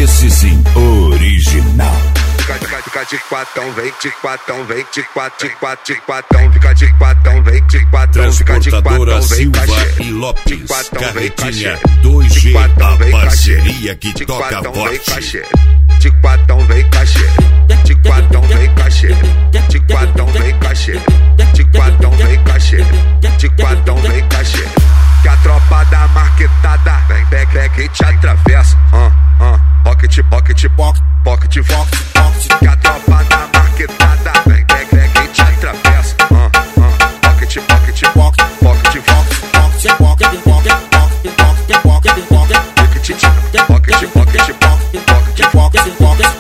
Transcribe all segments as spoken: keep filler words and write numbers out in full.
Esse sim, original. Fica, fica, fica de quatão, vem de quatão, vem de quatão, de quatão, de quatão, fica de quatão, vem de quatão, fica de Transportadora quatão, vem Silva cachê. e Lopes, De quatão, vem carretinha cachê. dois G, De quatão, a vem parceria cachê. que De toca quatão, vem forte. cachê. De quatão, vem cachê. De quatão, vem cachê. De quatão, vem cachê. De quatão, vem cachê. De quatão, vem cachê. Que a tropa da marquetada vem, vem, vem que te atravessa. Uh, uh, pocket, pocket, pocket, pocket, pocket, pocket. Que a tropa da marquetada vem, vem, vem que te atravessa. Uh, uh, pocket, pocket, pocket, pocket, pocket, pocket, pocket, pocket, pocket, pocket, pocket, pocket, pocket, pocket, pocket, pocket, pocket.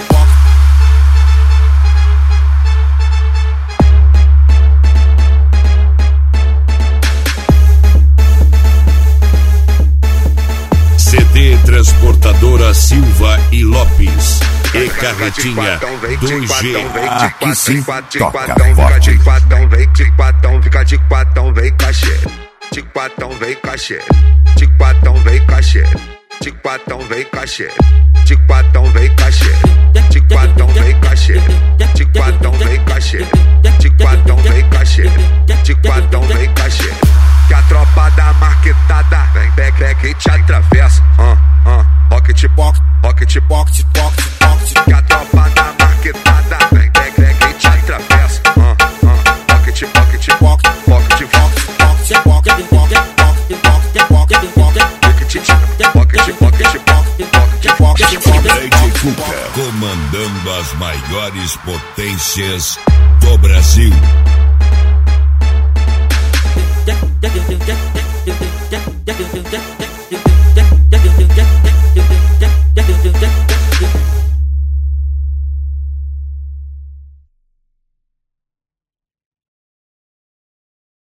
C D Transportadora Silva e Lopes e carretinha dois G. Aqui sim toca Fica forte. de quatão, vem de quatão, fica de quatão, vem cachê. De quatão, vem cachê. De quatão, vem cachê. De quatão, vem cachê. De quatão, vem cachê. De quatão, vem cachê. De quatão, vem cachê. De quatão, vem cachê. De quatão, vem cachê. Que a tropa da marquetada vem, vem, vem que te atravessa. Uh, uh, pocket, pocket, pocket, pocket, pocket, pocket. Que a tropa da marquetada vem, vem, vem que te atravessa. Uh, uh, pocket, pocket, pocket, pocket, pocket, pocket, pocket, pocket, pocket, pocket, pocket, pocket, pocket, pocket. Leite Cuca, comandando as maiores potências do Brasil.